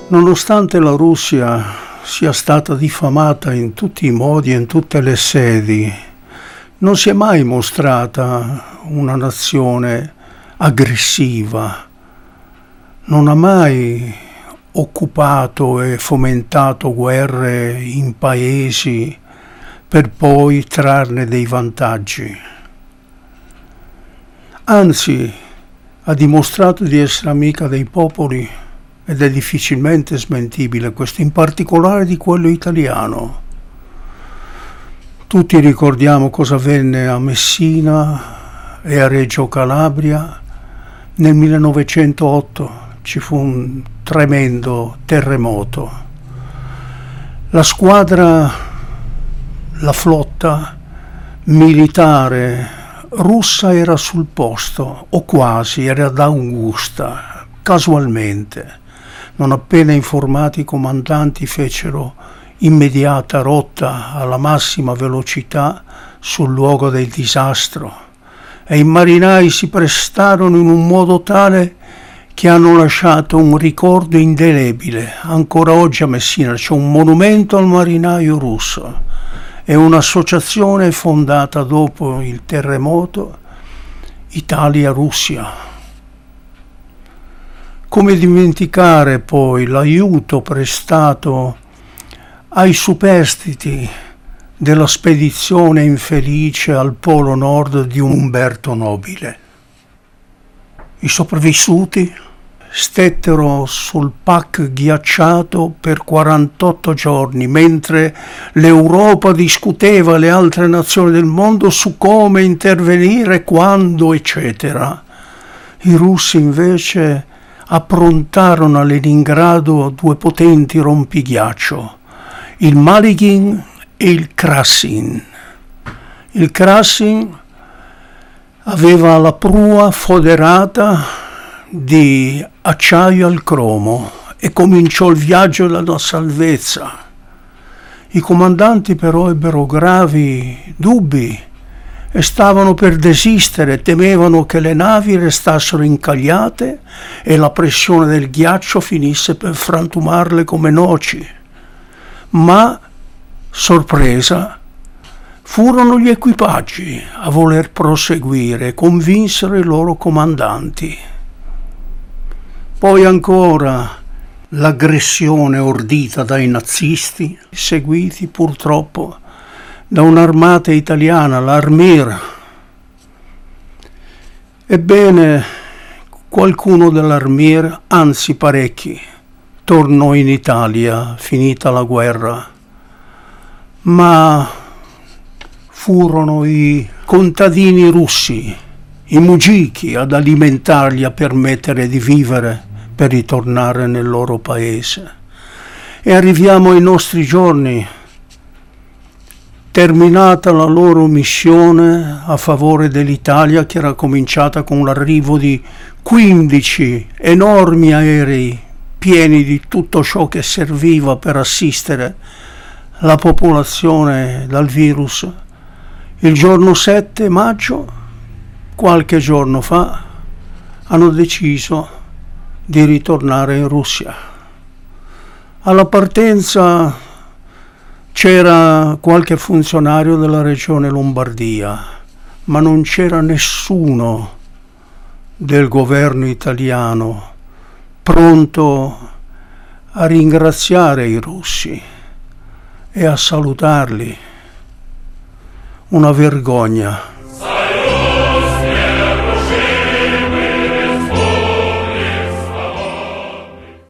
Nonostante la Russia sia stata diffamata in tutti i modi e in tutte le sedi, non si è mai mostrata una nazione aggressiva, non ha mai occupato e fomentato guerre in paesi per poi trarne dei vantaggi. Anzi, ha dimostrato di essere amica dei popoli ed è difficilmente smentibile questo, in particolare di quello italiano. Tutti ricordiamo cosa avvenne a Messina e a Reggio Calabria nel 1908. Ci fu un tremendo terremoto. La squadra, la flotta militare russa era sul posto, o quasi, era ad Augusta, casualmente. Non appena informati, i comandanti fecero immediata rotta alla massima velocità sul luogo del disastro e i marinai si prestarono in un modo tale che hanno lasciato un ricordo indelebile. Ancora oggi a Messina c'è un monumento al marinaio russo e un'associazione fondata dopo il terremoto, Italia-Russia. Come dimenticare poi l'aiuto prestato ai superstiti della spedizione infelice al Polo Nord di Umberto Nobile? I sopravvissuti stettero sul pack ghiacciato per 48 giorni, mentre l'Europa discuteva le altre nazioni del mondo su come intervenire, quando, eccetera. I russi invece approntarono a Leningrado due potenti rompighiaccio, il Malygin e il Krassin. Il Krassin aveva la prua foderata di acciaio al cromo e cominciò il viaggio della salvezza. I comandanti però ebbero gravi dubbi e stavano per desistere, temevano che le navi restassero incagliate e la pressione del ghiaccio finisse per frantumarle come noci. Ma, sorpresa, furono gli equipaggi a voler proseguire e convinsero i loro comandanti. Poi ancora l'aggressione ordita dai nazisti, seguiti purtroppo da un'armata italiana, l'Armir. Ebbene, qualcuno dell'Armir, anzi parecchi, tornò in Italia finita la guerra, ma furono i contadini russi, i mugiki, ad alimentarli, a permettere di vivere per ritornare nel loro paese. E arriviamo ai nostri giorni. Terminata la loro missione a favore dell'Italia, che era cominciata con l'arrivo di 15 enormi aerei pieni di tutto ciò che serviva per assistere la popolazione dal virus, il giorno 7 maggio, qualche giorno fa, hanno deciso di ritornare in Russia. Alla partenza c'era qualche funzionario della regione Lombardia, ma non c'era nessuno del governo italiano pronto a ringraziare i russi e a salutarli. Una vergogna.